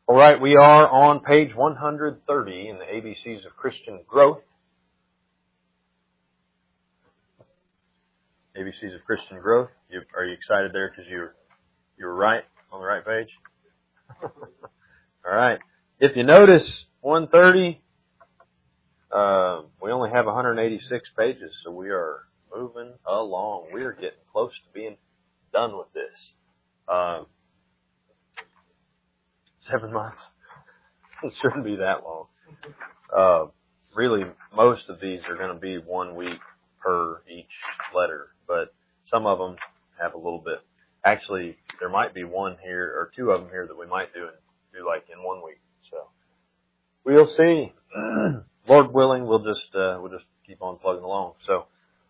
All right, we are on page 130 in the ABCs of Christian Growth. ABCs of Christian Growth. Are you excited there because you were right on the right page? All right. If you notice, 130, we only have 186 pages, so we are moving along. We are getting close to being done with this. 7 months. It shouldn't be that long. Really, most of these are going to be 1 week per each letter, but some of them have a little bit. Actually, there might be one here or two of them here that we might do like in 1 week. So we'll see. Lord willing, we'll just keep on plugging along. So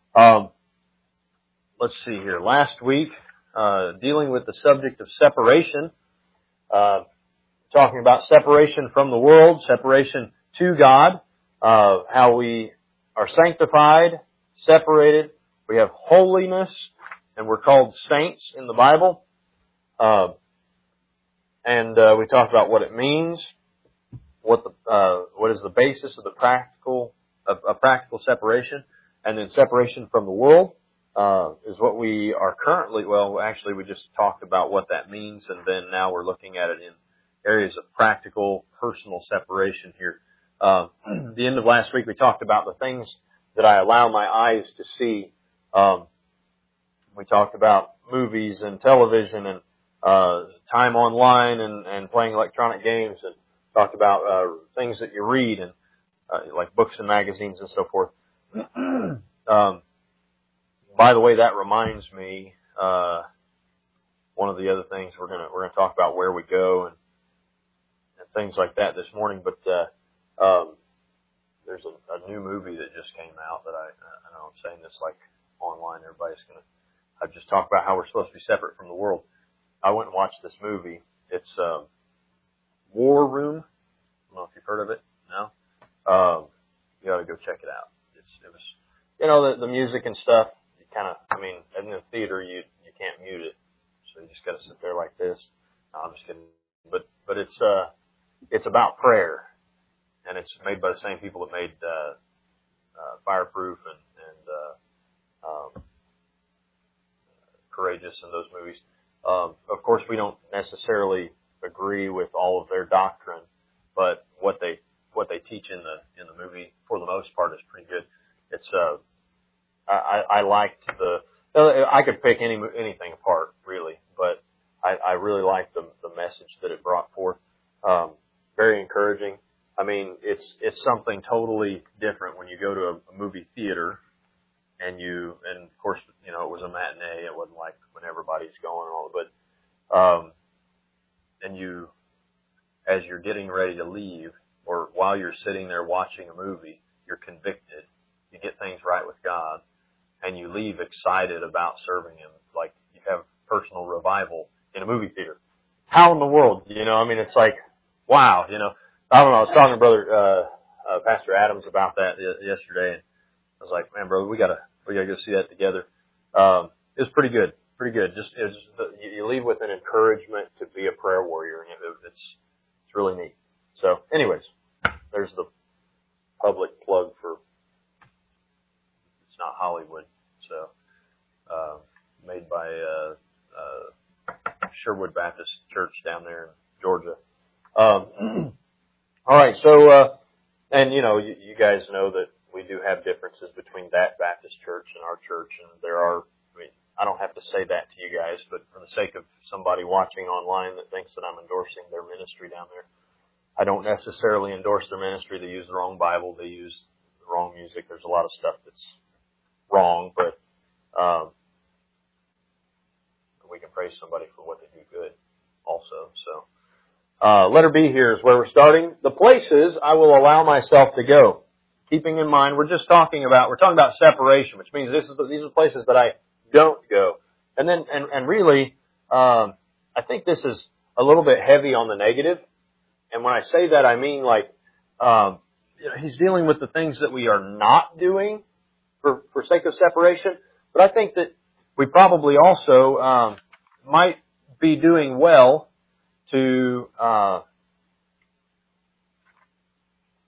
let's see here. Last week, dealing with the subject of separation. Talking about separation from the world, separation to God, how we are sanctified, separated. We have holiness, and we're called saints in the Bible. And we talked about what it means, what is the basis of the practical separation, and then separation from the world is what we are currently. Well, actually, we just talked about what that means, and then now we're looking at it in areas of practical, personal separation here. The end of last week, we talked about the things that I allow my eyes to see. We talked about movies and television and time online and playing electronic games, and talked about things that you read and like books and magazines and so forth. By the way, that reminds me one of the other things we're gonna talk about where we go and things like that this morning, but there's a new movie that just came out that I know I'm saying this like online, I've just talked about how we're supposed to be separate from the world. I went and watched this movie. It's War Room. I don't know if you've heard of it. No? You ought to go check it out. It was, the music and stuff, you kind of, in the theater you can't mute it, so you just got to sit there like this. No, I'm just kidding. But it's about prayer, and it's made by the same people that made Fireproof and Courageous and those movies. Of course, we don't necessarily agree with all of their doctrine, but what they teach in the movie, for the most part, is pretty good. It's I liked I could pick anything apart really, but I really liked the message that it brought forth. Very encouraging. It's something totally different when you go to a movie theater and of course, it was a matinee. It wasn't like when everybody's going and all, but, as you're getting ready to leave, or while you're sitting there watching a movie, you're convicted. You get things right with God, and you leave excited about serving Him, like you have personal revival in a movie theater. How in the world? It's like, wow, I don't know. I was talking to Brother Pastor Adams about that yesterday, and I was like, man, brother, we gotta go see that together. It was pretty good. Just you leave with an encouragement to be a prayer warrior, and it's really neat. So, anyways, there's the public plug for. It's not Hollywood, so made by Sherwood Baptist Church down there in Georgia. All right, so and you guys know that we do have differences between that Baptist church and our church, and there are. I don't have to say that to you guys, but for the sake of somebody watching online that thinks that I'm endorsing their ministry down there, I don't necessarily endorse their ministry. They use the wrong Bible. They use the wrong music. There's a lot of stuff that's wrong, but we can praise somebody for what they do good also. So letter B here is where we're starting. The places I will allow myself to go. Keeping in mind, we're talking about separation, which means these are places that I don't go. And then, and really, I think this is a little bit heavy on the negative. And when I say that, I mean he's dealing with the things that we are not doing for sake of separation. But I think that we probably also, might be doing well to,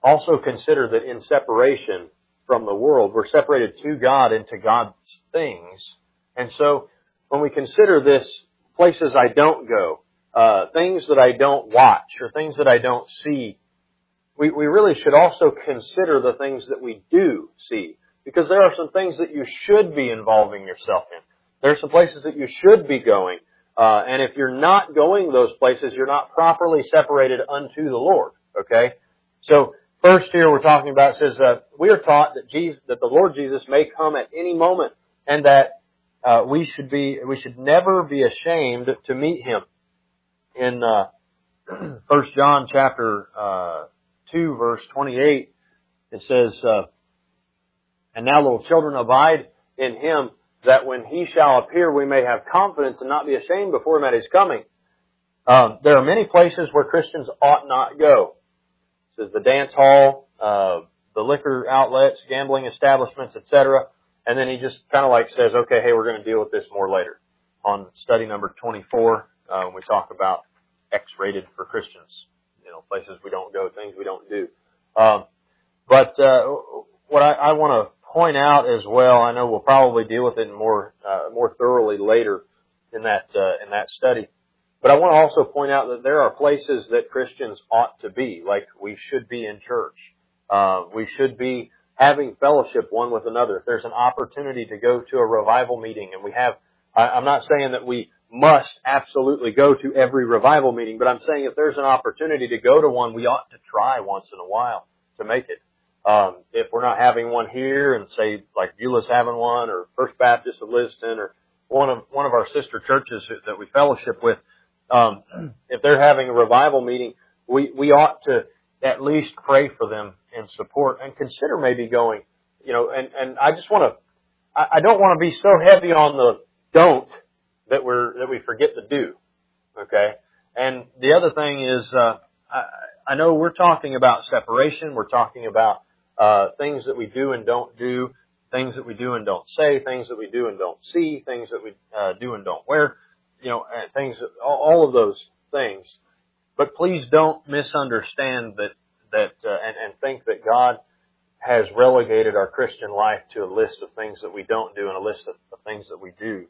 also consider that in separation from the world, we're separated to God and to God's things. And so when we consider this, places I don't go, things that I don't watch, or things that I don't see, we really should also consider the things that we do see. Because there are some things that you should be involving yourself in. There are some places that you should be going. And if you're not going those places, you're not properly separated unto the Lord. Okay? So, first here we're talking about, it says, we are taught that the Lord Jesus may come at any moment, and that we should never be ashamed to meet Him. In 1 John chapter 2, verse 28, it says, and now, little children, abide in Him, that when He shall appear, we may have confidence and not be ashamed before Him at His coming. There are many places where Christians ought not go. It says the dance hall, the liquor outlets, gambling establishments, etc. And then he just kind of like says, okay, hey, we're going to deal with this more later. On study number 24, we talk about X-rated for Christians. Places we don't go, things we don't do. But what I want to point out as well, I know we'll probably deal with it more thoroughly later in that study. But I want to also point out that there are places that Christians ought to be, like we should be in church. We should be having fellowship one with another. If there's an opportunity to go to a revival meeting, and I'm not saying that we must absolutely go to every revival meeting, but I'm saying if there's an opportunity to go to one, we ought to try once in a while to make it. If we're not having one here, and say like Beulah's having one, or First Baptist of Liston, or one of our sister churches that we fellowship with, if they're having a revival meeting, we ought to at least pray for them and support and consider maybe going. And I just I don't want to be so heavy on the don't that we forget to do. Okay? And the other thing is, I know we're talking about separation. We're talking about things that we do and don't do, things that we do and don't say, things that we do and don't see, things that we do and don't wear, things, all of those things. But please don't misunderstand that and think that God has relegated our Christian life to a list of things that we don't do and a list of things that we do.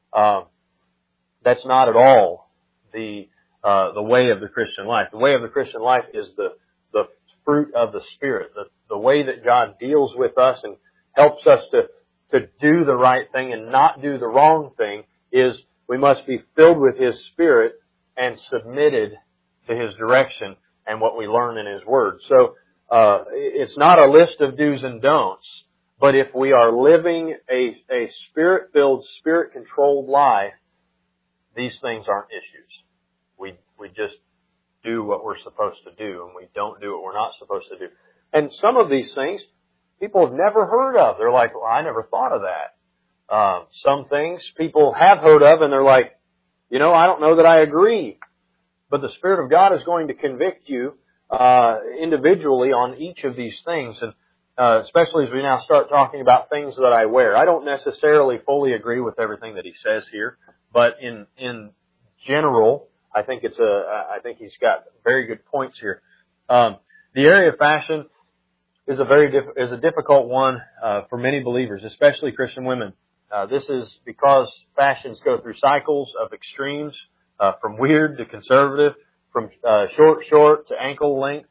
That's not at all the way of the Christian life. The way of the Christian life is the fruit of the Spirit. The way that God deals with us and helps us to do the right thing and not do the wrong thing is we must be filled with His Spirit and submitted to His direction and what we learn in His Word. So it's not a list of do's and don'ts, but if we are living a Spirit-filled, Spirit-controlled life, these things aren't issues. We just do what we're supposed to do, and we don't do what we're not supposed to do. And some of these things people have never heard of. They're like, well, I never thought of that. Some things people have heard of, and they're like, I don't know that I agree. But the Spirit of God is going to convict you individually on each of these things, and especially as we now start talking about things that I wear. I don't necessarily fully agree with everything that he says here, but in general, I think he's got very good points here. The area of fashion is a difficult one for many believers, especially Christian women. This is because fashions go through cycles of extremes, from weird to conservative, from short to ankle length,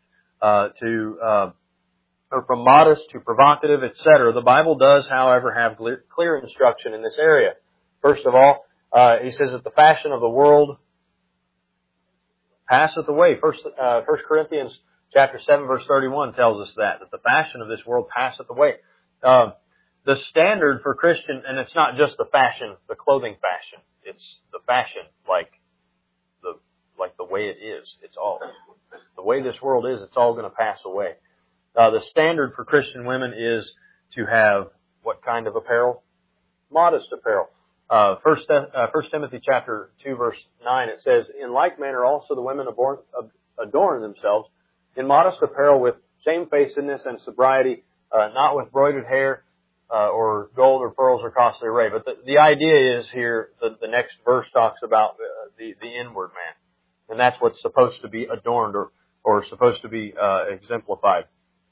or from modest to provocative, etc. The Bible does, however, have clear instruction in this area. First of all, he says that the fashion of the world passeth away. First Corinthians chapter 7, verse 31 tells us that the fashion of this world passeth away. The standard for Christian, and it's not just the fashion, the clothing fashion. It's the fashion like the way it is. It's all the way this world is. It's all going to pass away. The standard for Christian women is to have what kind of apparel? Modest apparel. First Timothy chapter 2, verse 9, it says, in like manner also the women adorn themselves in modest apparel with shamefacedness and sobriety, not with broidered hair, or gold or pearls or costly array. But the idea is here, the next verse talks about the inward man. And that's what's supposed to be adorned or supposed to be exemplified.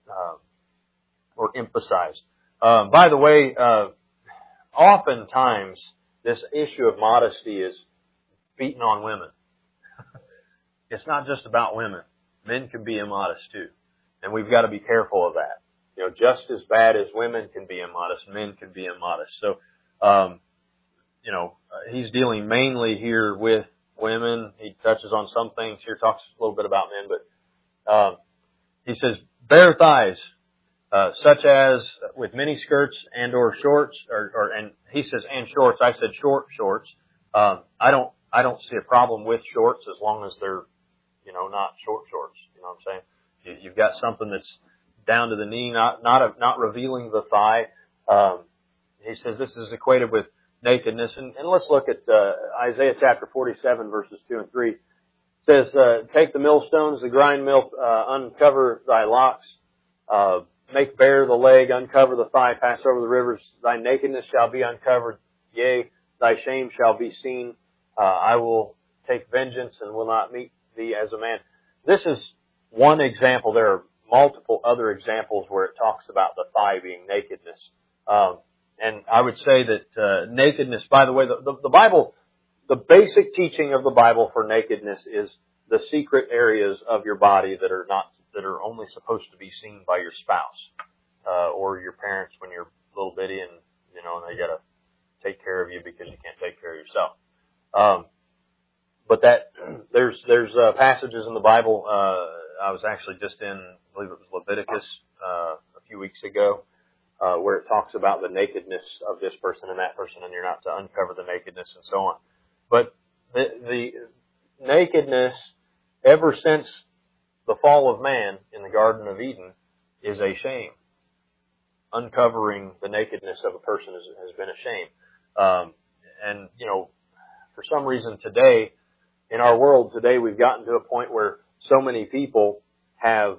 or emphasized. By the way, oftentimes this issue of modesty is beaten on women. It's not just about women. Men can be immodest too. And we've got to be careful of that. You know, just as bad as women can be immodest, men can be immodest. So, he's dealing mainly here with women. He touches on some things here, talks a little bit about men, but he says, bare thighs, such as with mini skirts and or shorts, and he says and shorts. I said short shorts. I don't see a problem with shorts as long as they're, not short shorts. You know what I'm saying? You've got something that's down to the knee, not revealing the thigh. He says this is equated with nakedness. And let's look at Isaiah chapter 47, verses 2 and 3. It says, take the millstones, the grind mill, uncover thy locks, make bare the leg, uncover the thigh, pass over the rivers. Thy nakedness shall be uncovered, yea, thy shame shall be seen. I will take vengeance and will not meet thee as a man. This is one example. There are multiple other examples where it talks about the thigh being nakedness. And I would say that nakedness, by the way, the Bible, the basic teaching of the Bible for nakedness is the secret areas of your body that are only supposed to be seen by your spouse or your parents when you're little bitty and they got to take care of you because you can't take care of yourself. But there's passages in the Bible. I was actually just in, I believe it was Leviticus a few weeks ago, where it talks about the nakedness of this person and that person, and you're not to uncover the nakedness and so on. But the nakedness, ever since the fall of man in the Garden of Eden, is a shame. Uncovering the nakedness of a person has been a shame. And for some reason today, in our world today, we've gotten to a point where so many people have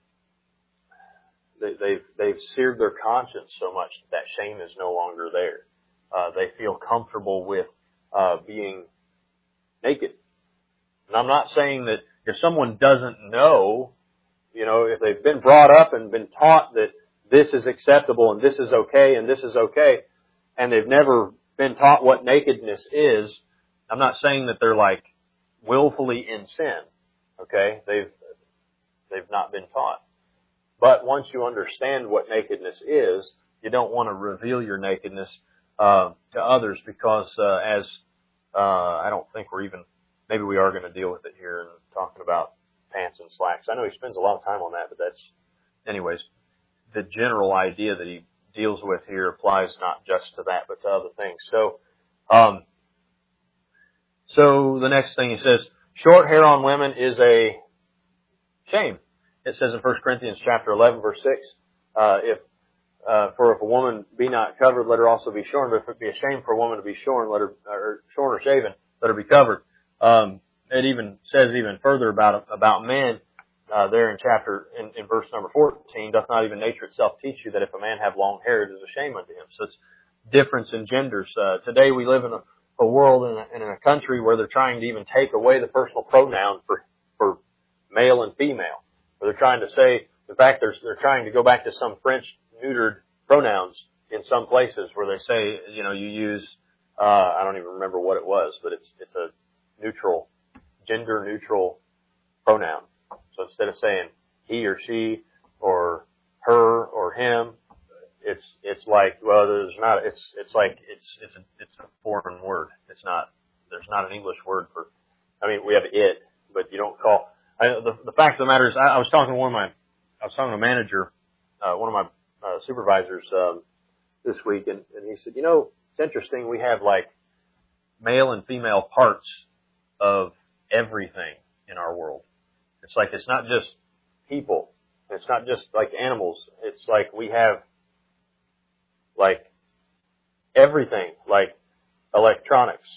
they've seared their conscience so much that shame is no longer there. They feel comfortable with being naked. And I'm not saying that if someone doesn't know, if they've been brought up and been taught that this is acceptable and this is okay and this is okay, and they've never been taught what nakedness is, I'm not saying that they're like willfully in sin. Okay? They've not been taught. But once you understand what nakedness is, you don't want to reveal your nakedness to others because I don't think maybe we are going to deal with it here and talking about pants and slacks. I know he spends a lot of time on that, but anyways, the general idea that he deals with here applies not just to that, but to other things. So the next thing he says, short hair on women is a shame. It says in 1 Corinthians chapter 11, verse 6, if a woman be not covered, let her also be shorn. But if it be a shame for a woman to be shorn, or shorn or shaven, let her be covered. It even says even further about men, there in verse number 14, doth not even nature itself teach you that if a man have long hair, it is a shame unto him. So it's difference in genders. Today we live in a world and in a country where they're trying to even take away the personal pronoun for male and female. Where they're trying to say, in fact, they're trying to go back to some French neutered pronouns in some places where they say, you use, I don't even remember what it was, but it's a gender neutral pronoun. So instead of saying he or she or her or him, it's like, well, there's not, it's a foreign word. There's not an English word for, we have it, but you don't call, the fact of the matter is, I was talking to a manager, one of my supervisors, this week, and he said, it's interesting, we have like male and female parts of everything in our world. It's like, it's not just people. It's not just like animals. It's like we have like everything, like electronics,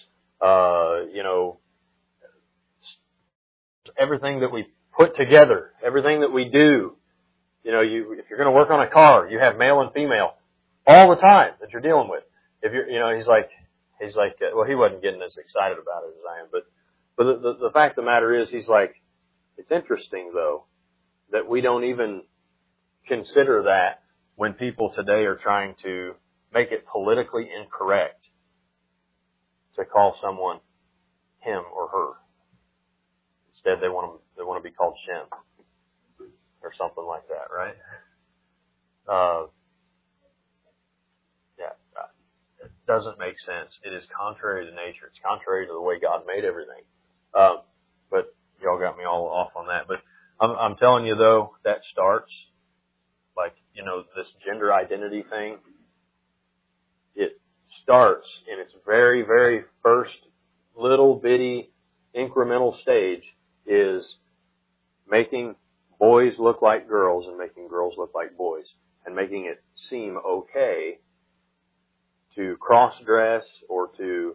everything that we put together, everything that we do. If you're going to work on a car, you have male and female all the time that you're dealing with. If you're, he's like, well, he wasn't getting as excited about it as I am, but the fact of the matter is, he's like, it's interesting though, that we don't even consider that when people today are trying to make it politically incorrect to call someone him or her. Instead, they want to be called Shem or something like that, right? It doesn't make sense. It is contrary to nature. It's contrary to the way God made everything. But y'all got me all off on that. But I'm telling you though, that starts like, this gender identity thing. It starts in its very, very first little bitty incremental stage is making boys look like girls and making girls look like boys and making it seem okay to cross-dress or to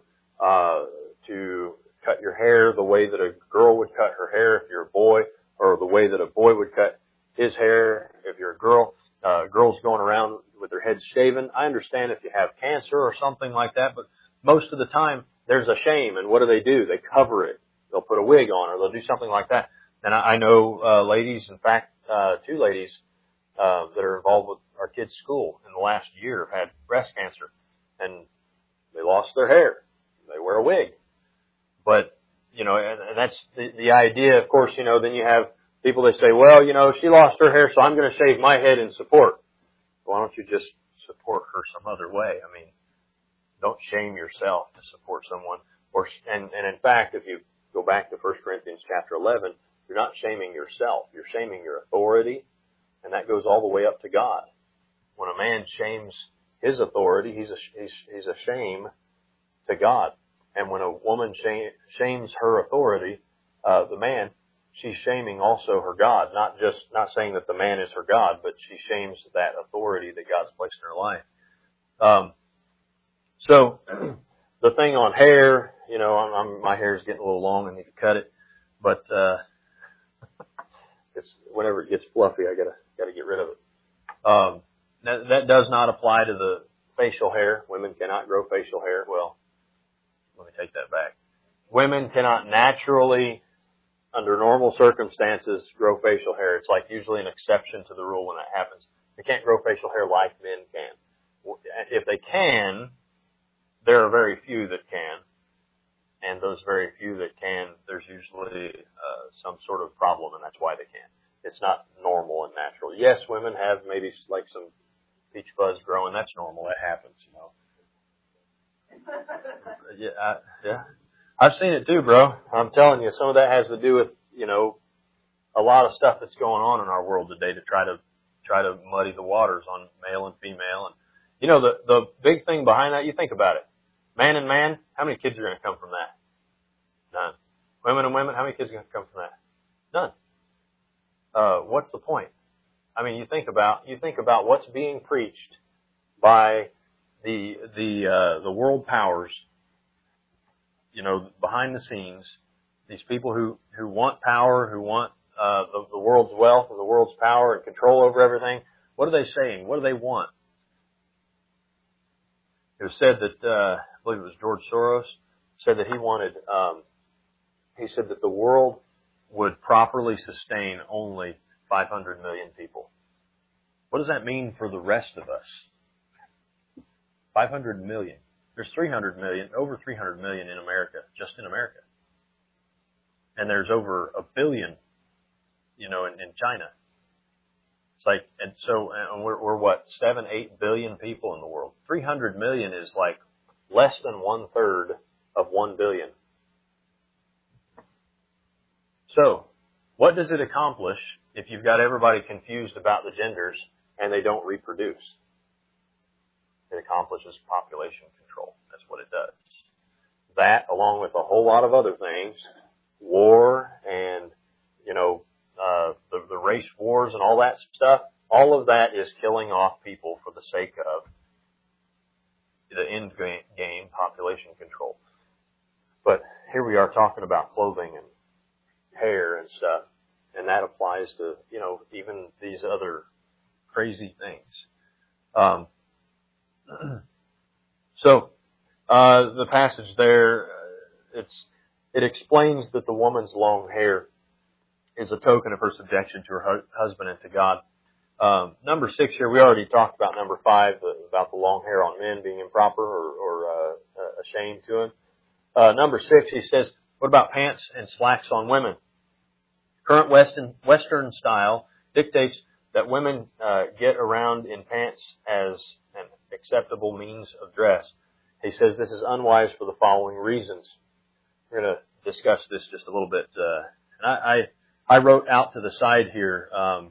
cut your hair the way that a girl would cut her hair if you're a boy, or the way that a boy would cut his hair if you're a girl. Girls going around with their heads shaven. I understand if you have cancer or something like that, but most of the time there's a shame, and what do? They cover it. They'll put a wig on, or they'll do something like that. And I know ladies, in fact, 2 ladies that are involved with our kids' school in the last year have had breast cancer, and they lost their hair. They wear a wig. But, and that's the idea, of course, then you have people that say, well, she lost her hair, so I'm going to shave my head in support. Why don't you just support her some other way? I mean, don't shame yourself to support someone. And in fact, if you go back to 1 Corinthians chapter 11, you're not shaming yourself. You're shaming your authority, and that goes all the way up to God. When a man shames his authority, he's a shame to God. And when a woman shames her authority, the man, she's shaming also her God. Not saying that the man is her God, but she shames that authority that God's placed in her life. So the thing on hair, my hair is getting a little long. I need to cut it, but it's whenever it gets fluffy, I gotta get rid of it. That does not apply to the facial hair. Women cannot grow facial hair. Well, let me take that back. Women cannot naturally, under normal circumstances, grow facial hair. It's like usually an exception to the rule when that happens. They can't grow facial hair like men can. If they can, there are very few that can. And those very few that can, there's usually some sort of problem, and that's why they can't. It's not normal and natural. Yes, women have maybe like some peach fuzz growing. That's normal. That happens, Yeah. I've seen it too, bro. I'm telling you, some of that has to do with, a lot of stuff that's going on in our world today to try to muddy the waters on male and female. And, the big thing behind that, you think about it. Man and man, how many kids are going to come from that? None. Women and women, how many kids are going to come from that? None. What's the point? I mean, you think about what's being preached by the world powers, behind the scenes, these people who want power, who want the world's wealth and the world's power and control over everything. What are they saying? What do they want? It was said that, I believe it was George Soros, said that he said that the world would properly sustain only 500 million people. What does that mean for the rest of us? 500 million. There's 300 million, over 300 million in America, just in America. And there's over 1 billion, in China. It's like, and we're what, 7-8 billion people in the world. 300 million is like less than 1/3 of 1 billion. So, what does it accomplish if you've got everybody confused about the genders and they don't reproduce? It accomplishes population control. That's what it does. That, along with a whole lot of other things, war and, the race wars and all that stuff, all of that is killing off people for the sake of the end game, population control. But here we are talking about clothing and hair and stuff, and that applies to, even these other crazy things. So, the passage there, it explains that the woman's long hair is a token of her subjection to her husband and to God. Number 6 here, we already talked about number 5, about the long hair on men being improper or a shame to him. Number 6, he says, what about pants and slacks on women? Current Western style dictates that women get around in pants as an acceptable means of dress. He says this is unwise for the following reasons. We're going to discuss this just a little bit. And I wrote out to the side here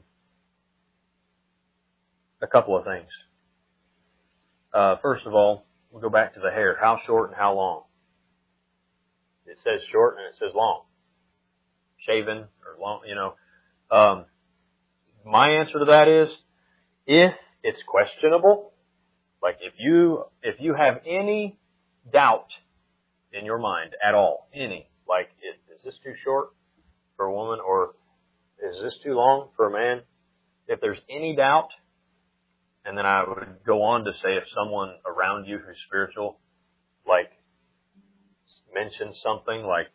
a couple of things. First of all, we'll go back to the hair. How short and how long? It says short and it says long. Shaven or long, you know. My answer to that is, if it's questionable, like if you have any doubt in your mind at all, like is this too short for a woman or is this too long for a man? If there's any doubt, and then I would go on to say if someone around you who's spiritual, like mentions something like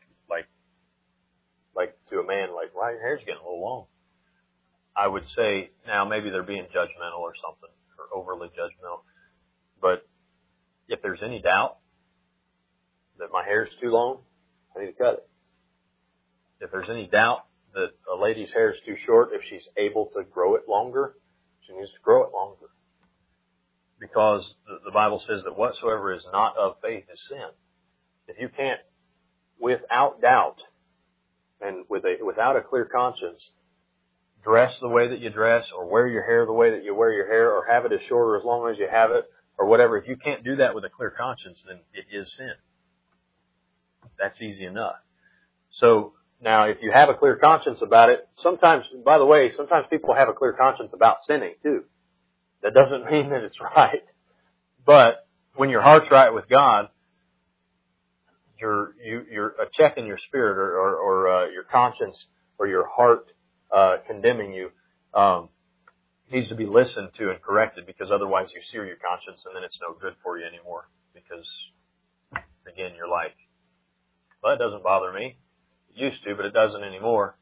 to a man, like, wow, your hair's getting a little long. I would say, now maybe they're being judgmental or something, or overly judgmental. But if there's any doubt that my hair's too long, I need to cut it. If there's any doubt that a lady's hair is too short, if she's able to grow it longer, she needs to grow it longer. Because the Bible says that whatsoever is not of faith is sin. If you can't, without doubt, and without a clear conscience, dress the way that you dress, or wear your hair the way that you wear your hair, or have it as short or as long as you have it, or whatever, if you can't do that with a clear conscience, then it is sin. That's easy enough. So, now if you have a clear conscience about it, sometimes, by the way, sometimes people have a clear conscience about sinning too. That doesn't mean that it's right. But when your heart's right with God, you're a check in your spirit or your conscience or your heart condemning you needs to be listened to and corrected, because otherwise you sear your conscience and then it's no good for you anymore. Because again, you're like, well, it doesn't bother me. It used to, but it doesn't anymore.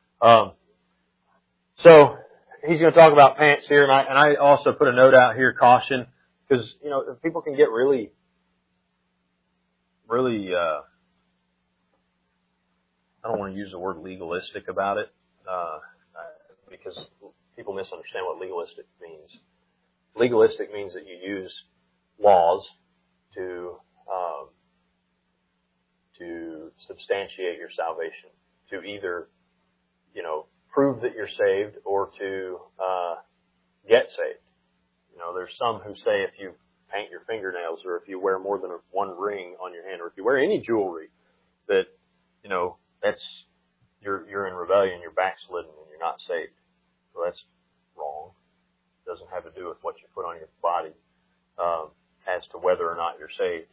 So he's going to talk about pants here, and I also put a note out here, caution, because you know people can get really I don't want to use the word legalistic about it, because people misunderstand what legalistic means. Legalistic means that you use laws to substantiate your salvation, to either, prove that you're saved or to get saved. There's some who say if you paint your fingernails or if you wear more than one ring on your hand or if you wear any jewelry, that, that's, you're in rebellion, you're backslidden, and you're not saved. So that's wrong. It doesn't have to do with what you put on your body, as to whether or not you're saved.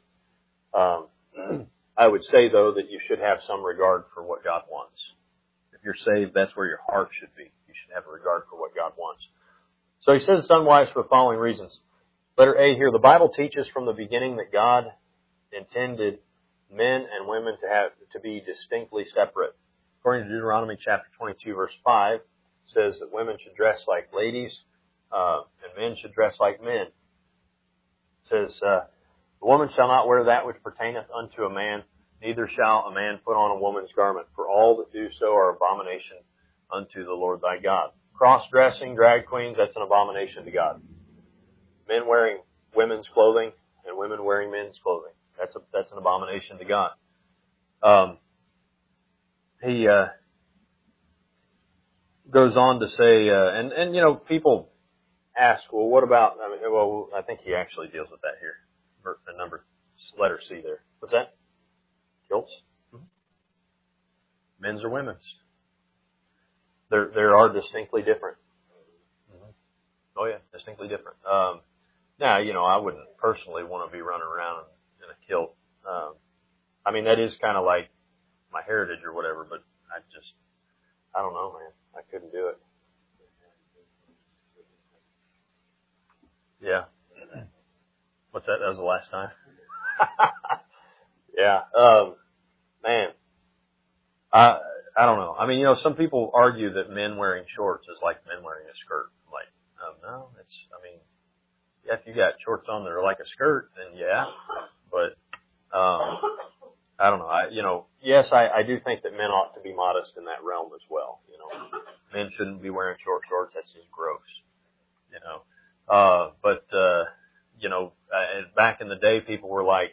I would say, though, that you should have some regard for what God wants. If you're saved, that's where your heart should be. You should have a regard for what God wants. So he says it's unwise for the following reasons. Letter A here, the Bible teaches from the beginning that God intended men and women to be distinctly separate. According to Deuteronomy chapter 22, verse 5, it says that women should dress like ladies, and men should dress like men. It says, the woman shall not wear that which pertaineth unto a man, neither shall a man put on a woman's garment, for all that do so are abomination unto the Lord thy God. Cross-dressing, drag queens, that's an abomination to God. Men wearing women's clothing and women wearing men's clothing, that's an abomination to God. He goes on to say, and people ask, well, what about? I think he actually deals with that here. Letter C there. What's that? Kilts? Mm-hmm. Men's or women's? There are distinctly different. Mm-hmm. Oh yeah, distinctly different. Now, I wouldn't personally want to be running around in a kilt. That is kind of like my heritage or whatever, but I don't know, man. I couldn't do it. Yeah. What's that? That was the last time? Yeah. Man. I don't know. Some people argue that men wearing shorts is like men wearing a skirt. no, yeah, if you got shorts on that are like a skirt, then yeah, but, I don't know. Yes, I do think that men ought to be modest in that realm as well. Men shouldn't be wearing short shorts. That's just gross. Back in the day, people were like,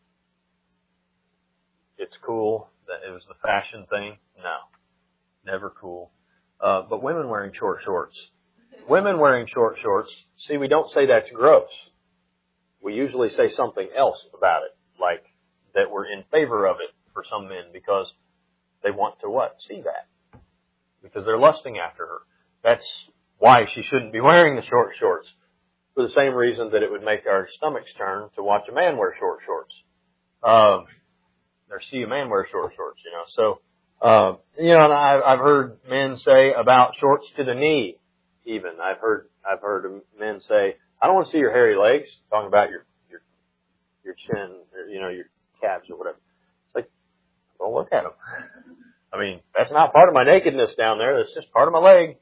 it's cool. That it was the fashion thing. No, never cool. But women wearing short shorts. Women wearing short shorts. See, we don't say that's gross. We usually say something else about it, like that we're in favor of it for some men because they want to what? See that. Because they're lusting after her. That's why she shouldn't be wearing the short shorts. For the same reason that it would make our stomachs turn to watch a man wear short shorts. Or see a man wear short shorts, So, and I've heard men say about shorts to the knee, even. I've heard men say, I don't want to see your hairy legs, talking about your chin, or, your calves or whatever. It's like, well, look at them. That's not part of my nakedness down there. That's just part of my leg,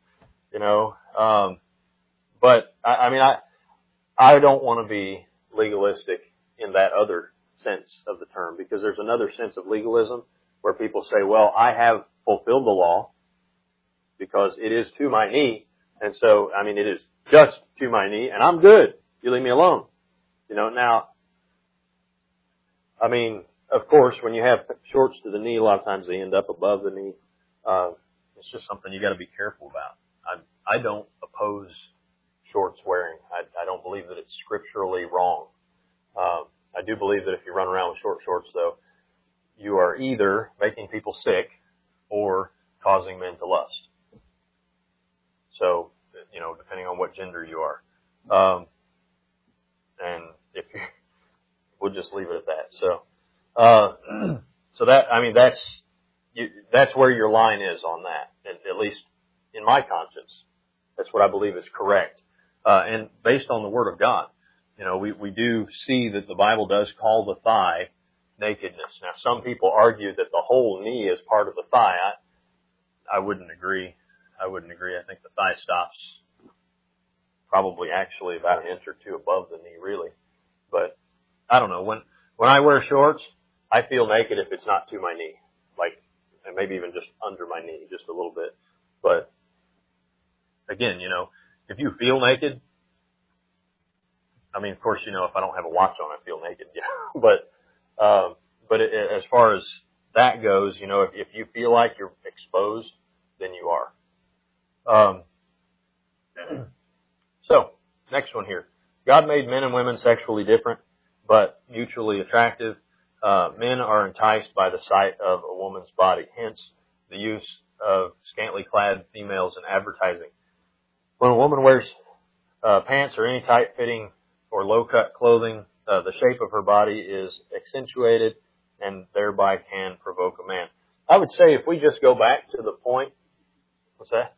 But I don't want to be legalistic in that other sense of the term, because there's another sense of legalism where people say, well, I have fulfilled the law because it is to my knee. And so, it is just to my knee and I'm good. You leave me alone. Now, of course, when you have shorts to the knee, a lot of times they end up above the knee. It's just something you got to be careful about. I don't oppose shorts wearing. I don't believe that it's scripturally wrong. I do believe that if you run around with short shorts, though, you are either making people sick or causing men to lust. So, depending on what gender you are. And if you, we'll just leave it at that. So that's where your line is on that. At least in my conscience. That's what I believe is correct. And based on the Word of God. We do see that the Bible does call the thigh nakedness. Now, some people argue that the whole knee is part of the thigh. I wouldn't agree. I think the thigh stops probably actually about an inch or two above the knee, really. But I don't know. When I wear shorts, I feel naked if it's not to my knee, and maybe even just under my knee, just a little bit. But again, if you feel naked, of course, if I don't have a watch on, I feel naked. But as far as that goes, if you feel like you're exposed, then you are. So, next one here. God made men and women sexually different, but mutually attractive. Men are enticed by the sight of a woman's body, hence the use of scantily clad females in advertising. When a woman wears pants or any tight-fitting or low-cut clothing, the shape of her body is accentuated and thereby can provoke a man. I would say if we just go back to the point, what's that?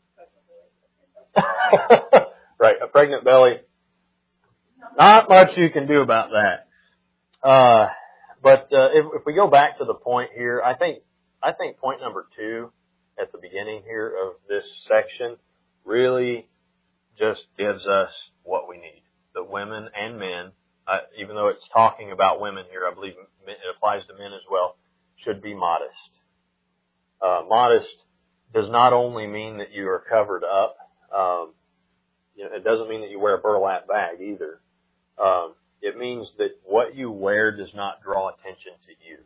Right, a pregnant belly. Not much you can do about that. But if we go back to the point here, I think point number 2 at the beginning here of this section really just gives us what we need. That women and men, even though it's talking about women here, I believe it applies to men as well, should be modest. Modest does not only mean that you are covered up. It doesn't mean that you wear a burlap bag either. It means that what you wear does not draw attention to you.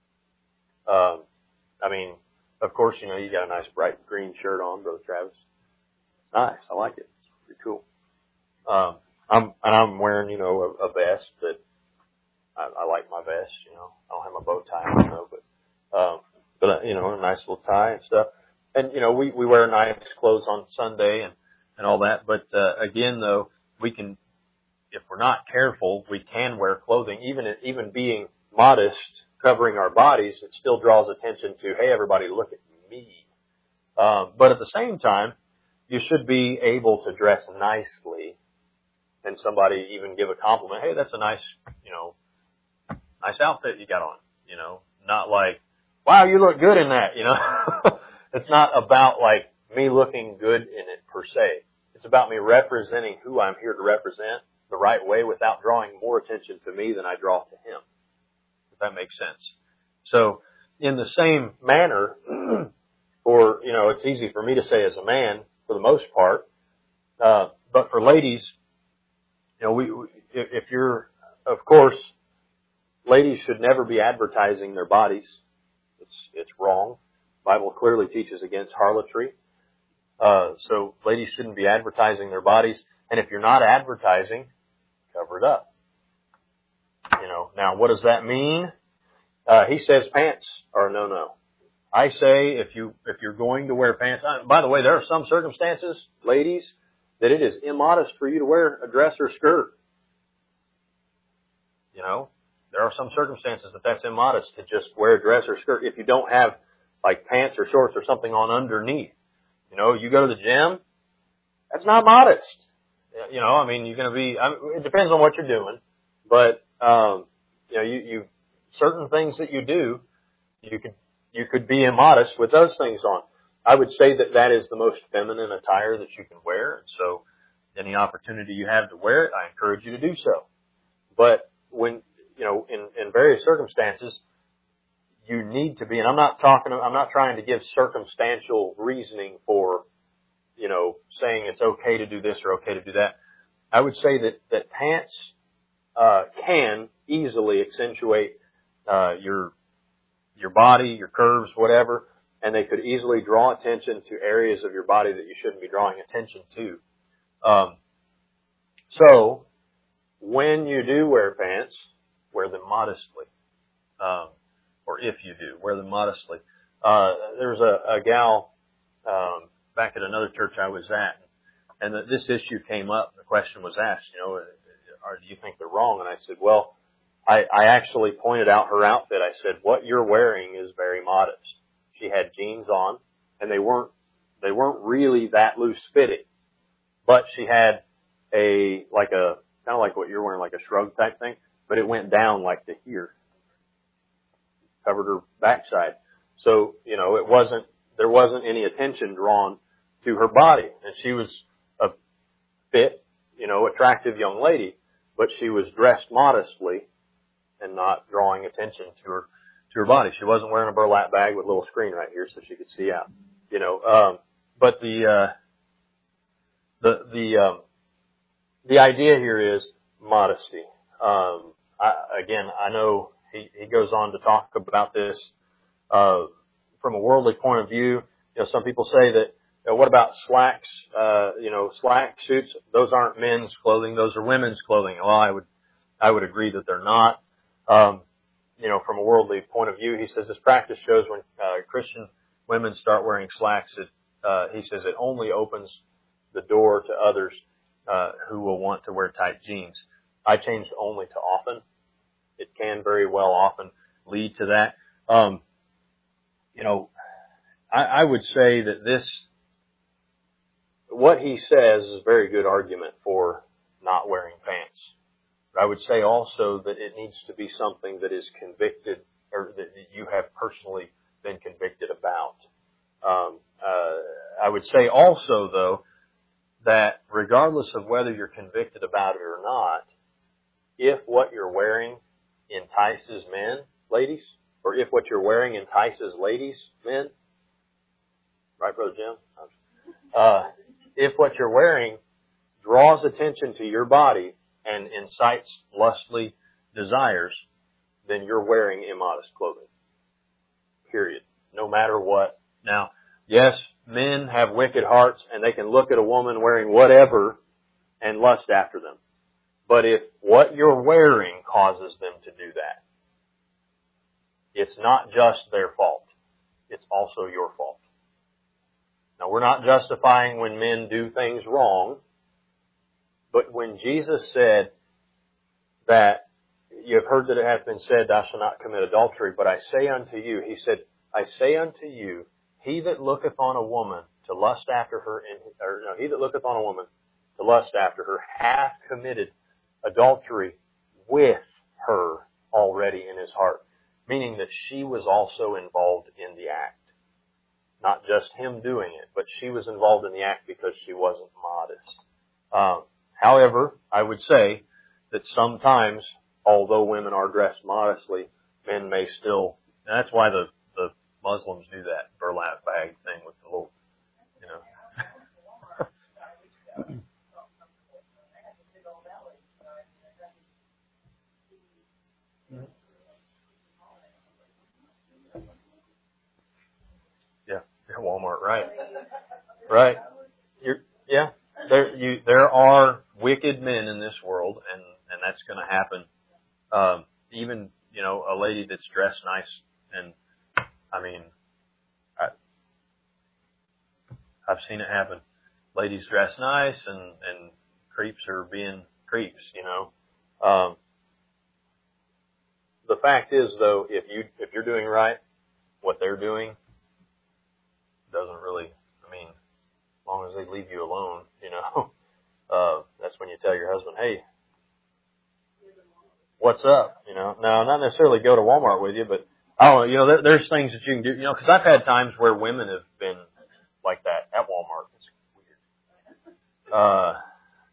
Of course, you got a nice bright green shirt on, Brother Travis. Nice. I like it. It's pretty cool. I'm wearing, a vest that I like my vest, I don't have my bow tie, but a nice little tie and stuff. And, we wear nice clothes on Sunday and all that. But, again, though, if we're not careful, we can wear clothing, even being modest, covering our bodies, it still draws attention to, hey, everybody, look at me. But at the same time, you should be able to dress nicely and somebody even give a compliment. Hey, that's a nice outfit you got on, not like, wow, you look good in that, It's not about me looking good in it per se. It's about me representing who I'm here to represent the right way without drawing more attention to me than I draw to Him. If that makes sense. So, in the same manner, or, it's easy for me to say as a man, for the most part, but for ladies, if you're, of course, ladies should never be advertising their bodies. It's wrong. The Bible clearly teaches against harlotry. So ladies shouldn't be advertising their bodies. And if you're not advertising, cover it up. Now what does that mean? He says pants are a no-no. I say if you're going to wear pants, by the way, there are some circumstances, ladies, that it is immodest for you to wear a dress or skirt. There are some circumstances that's immodest to just wear a dress or skirt if you don't have like pants or shorts or something on underneath. You go to the gym, that's not modest. You're going to be, it depends on what you're doing, but, you certain things that you do, you could be immodest with those things on. I would say that is the most feminine attire that you can wear. And so any opportunity you have to wear it, I encourage you to do so. But when, in various circumstances, you need to be, and I'm not trying to give circumstantial reasoning for, saying it's okay to do this or okay to do that. I would say that pants, can easily accentuate, your body, your curves, whatever, and they could easily draw attention to areas of your body that you shouldn't be drawing attention to. So, when you do wear pants, wear them modestly. Or if you do, wear them modestly. There's a gal, back at another church I was at, and this issue came up. The question was asked, or do you think they're wrong? And I said, well, I actually pointed out her outfit. I said, what you're wearing is very modest. She had jeans on, and they weren't really that loose fitting, but she had kind of like what you're wearing, like a shrug type thing, but it went down like to here. Covered her backside. So, there wasn't any attention drawn to her body. And she was a fit, attractive young lady, but she was dressed modestly and not drawing attention to her body. She wasn't wearing a burlap bag with a little screen right here so she could see out. But the idea here is modesty. I know he goes on to talk about this from a worldly point of view. Some people say that, what about slacks? Slack suits, those aren't men's clothing, those are women's clothing. Well, I would agree that they're not. From a worldly point of view, he says this practice shows when Christian women start wearing slacks, he says it only opens the door to others who will want to wear tight jeans. I changed only to often. It can very well often lead to that. I would say that what he says is a very good argument for not wearing pants. But I would say also that it needs to be something that is convicted, or that you have personally been convicted about. I would say also, though, that regardless of whether you're convicted about it or not, if what you're wearing entices men, ladies, or if what you're wearing entices ladies, men, right, Brother Jim? If what you're wearing draws attention to your body and incites lustly desires, then you're wearing immodest clothing. Period. No matter what. Now, yes, men have wicked hearts and they can look at a woman wearing whatever and lust after them. But if what you're wearing causes them to do that, it's not just their fault. It's also your fault. Now, we're not justifying when men do things wrong, but when Jesus said that, you have heard that it hath been said, thou shalt not commit adultery, but I say unto you, he said, I say unto you, he that looketh on a woman to lust after her, he that looketh on a woman to lust after her hath committed adultery with her already in his heart. Meaning that she was also involved in the act. Not just him doing it, but she was involved in the act because she wasn't modest. modest. However, I would say that sometimes, although women are dressed modestly, men may still, and that's why the Muslims do that burlap bag thing with the little, you know. Yeah, Walmart, right. Right. There are wicked men in this world, and that's going to happen. Even, a lady that's dressed nice, and I mean, I've seen it happen. Ladies dress nice, and creeps are being creeps. The fact is, though, if you're doing right, what they're doing doesn't really. I mean, as long as they leave you alone, that's when you tell your husband, hey, what's up? No, not necessarily go to Walmart with you, but there's things that you can do, because I've had times where women have been like that at Walmart. It's weird.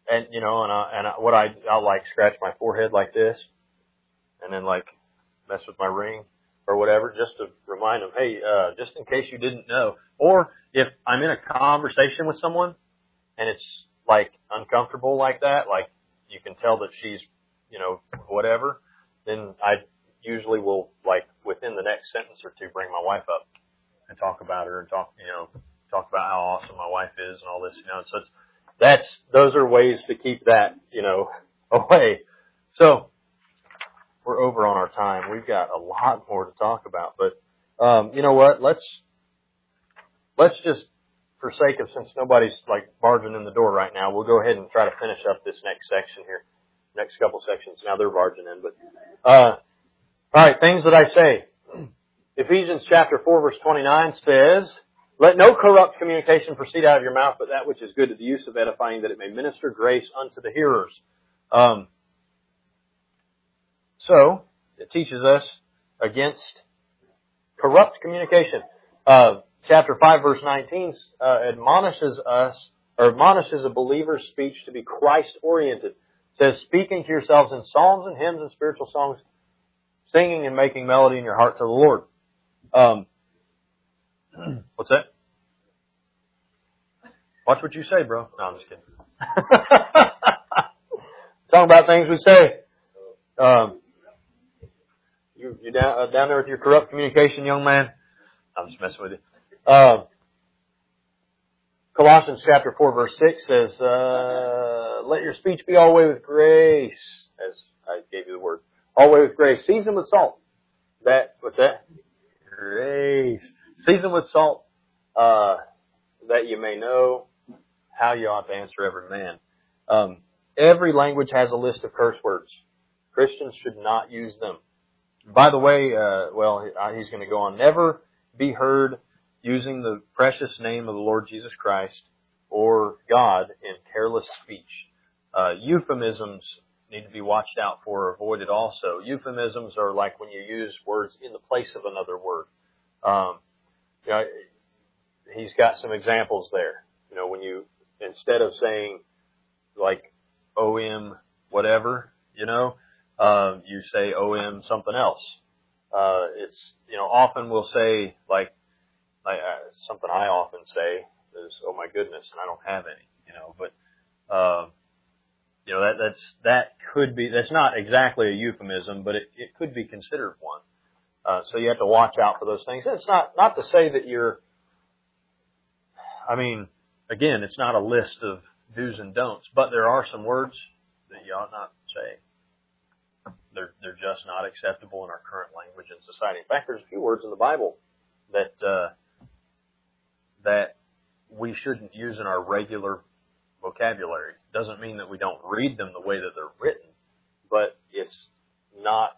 I'll like scratch my forehead like this, and then like mess with my ring or whatever, just to remind them, hey, just in case you didn't know. Or if I'm in a conversation with someone and it's like uncomfortable like that, like you can tell that she's, whatever, then I usually will, like, within the next sentence or two, bring my wife up and talk about her and talk about how awesome my wife is and all this, So those are ways to keep that, away. So we're over on our time. We've got a lot more to talk about, but, you know what? Let's just, for sake of, since nobody's like barging in the door right now, we'll go ahead and try to finish up this next section here. Next couple sections. Now they're barging in, but, alright, things that I say. Ephesians chapter 4 verse 29 says, let no corrupt communication proceed out of your mouth, but that which is good to the use of edifying, that it may minister grace unto the hearers. So, it teaches us against corrupt communication. Chapter 5 verse 19 admonishes a believer's speech to be Christ-oriented. It says, speaking to yourselves in psalms and hymns and spiritual songs, singing and making melody in your heart to the Lord. What's that? Watch what you say, bro. No, I'm just kidding. Talking about things we say. You down there with your corrupt communication, young man? I'm just messing with you. Colossians chapter 4 verse 6 says, let your speech be all way with grace, as I gave you the word. All way with grace. Season with salt. What's that? Grace. Season with salt, that you may know how you ought to answer every man. Every language has a list of curse words. Christians should not use them. By the way, he's going to go on. Never be heard using the precious name of the Lord Jesus Christ or God in careless speech. Euphemisms need to be watched out for or avoided also. Euphemisms are like when you use words in the place of another word. He's got some examples there. When you, instead of saying like OM whatever, you say OM something else. It's, often we'll say like something I often say is, oh my goodness, and I don't have any, but, that's not exactly a euphemism, but it could be considered one. So you have to watch out for those things. It's not to say that again, it's not a list of do's and don'ts, but there are some words that you ought not say. They're just not acceptable in our current language and society. In fact, there's a few words in the Bible that we shouldn't use in our regular vocabulary. Doesn't mean that we don't read them the way that they're written, but it's not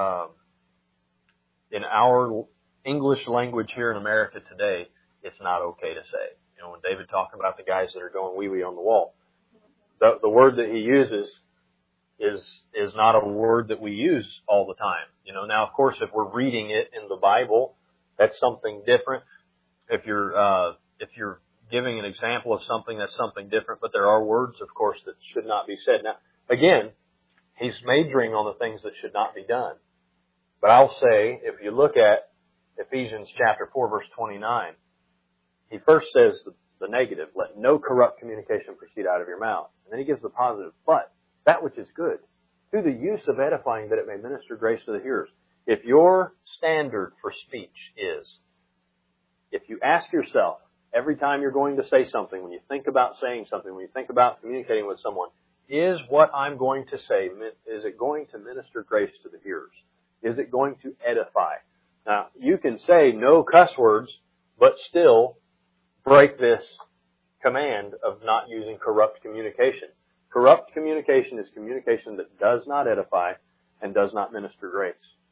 in our English language here in America today. It's not okay to say. When David talked about the guys that are going wee-wee on the wall, the word that he uses is not a word that we use all the time. Now of course, if we're reading it in the Bible, that's something different. If you're giving an example of something that's something different, but there are words, of course, that should not be said. Now, again, he's majoring on the things that should not be done. But I'll say, if you look at Ephesians chapter 4, verse 29, he first says the negative, let no corrupt communication proceed out of your mouth. And then he gives the positive, but that which is good, through the use of edifying that it may minister grace to the hearers. If your standard for speech is, if you ask yourself, every time you're going to say something, when you think about saying something, when you think about communicating with someone, is what I'm going to say, is it going to minister grace to the hearers? Is it going to edify? Now, you can say no cuss words, but still break this command of not using corrupt communication. Corrupt communication is communication that does not edify and does not minister grace.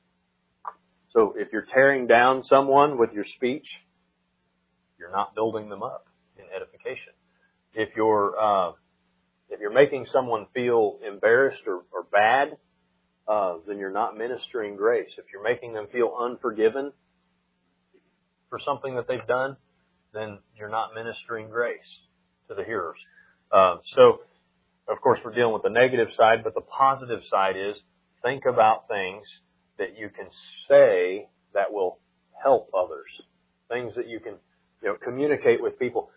So if you're tearing down someone with your speech, you're not building them up in edification. If you're making someone feel embarrassed or bad, then you're not ministering grace. If you're making them feel unforgiven for something that they've done, then you're not ministering grace to the hearers. So, of course, we're dealing with the negative side, but the positive side is think about things that you can say that will help others. Things that you can, communicate with people.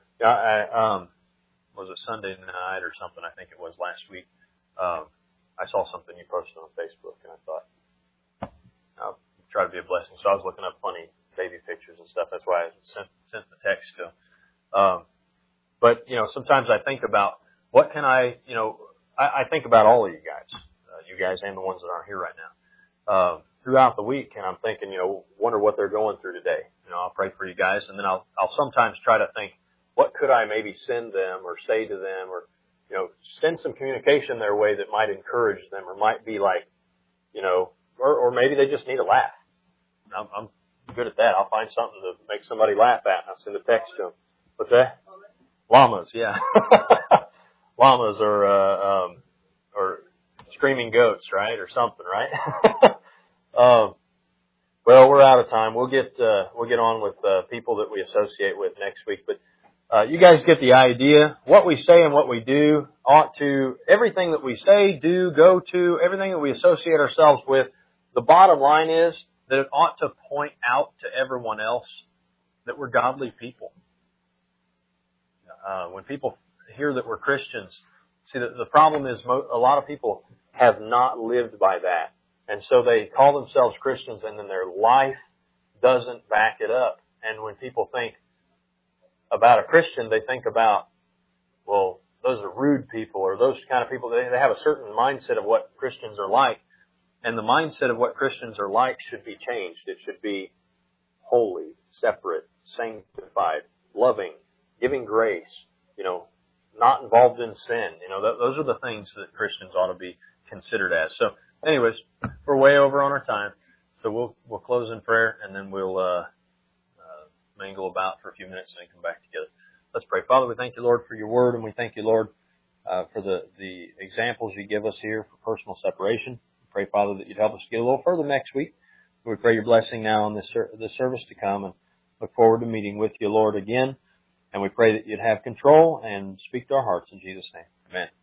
Was it Sunday night or something? I think it was last week. I saw something you posted on Facebook, and I thought, I'll try to be a blessing. So I was looking up funny baby pictures and stuff. That's why I sent the text to him. But sometimes I think about what can I think about all of you guys and the ones that aren't here right now, throughout the week. And I'm thinking, wonder what they're going through today. I'll pray for you guys. And then I'll sometimes try to think, what could I maybe send them or say to them or, send some communication their way that might encourage them or might be like, or maybe they just need a laugh. I'm good at that. I'll find something to make somebody laugh at and I'll send a text to them. What's that? Llamas, yeah. Llamas or screaming goats, right? Or something, right? Well, we're out of time. We'll get on with people that we associate with next week, but you guys get the idea. What we say and what we do everything that we say, do, go to, everything that we associate ourselves with, the bottom line is that it ought to point out to everyone else that we're godly people. When people hear that we're Christians, see, the problem is a lot of people have not lived by that. And so they call themselves Christians and then their life doesn't back it up. And when people think about a Christian, they think about, well, those are rude people or those kind of people. They have a certain mindset of what Christians are like. And the mindset of what Christians are like should be changed. It should be holy, separate, sanctified, loving, giving grace, not involved in sin. Those are the things that Christians ought to be considered as. So anyways, we're way over on our time. So we'll close in prayer and then we'll mingle about for a few minutes and then come back together. Let's pray. Father, we thank you, Lord, for your word, and we thank you, Lord, for the examples you give us here for personal separation. We pray, Father, that you'd help us get a little further next week. We pray your blessing now on this service to come and look forward to meeting with you, Lord, again. And we pray that you'd have control and speak to our hearts in Jesus' name. Amen.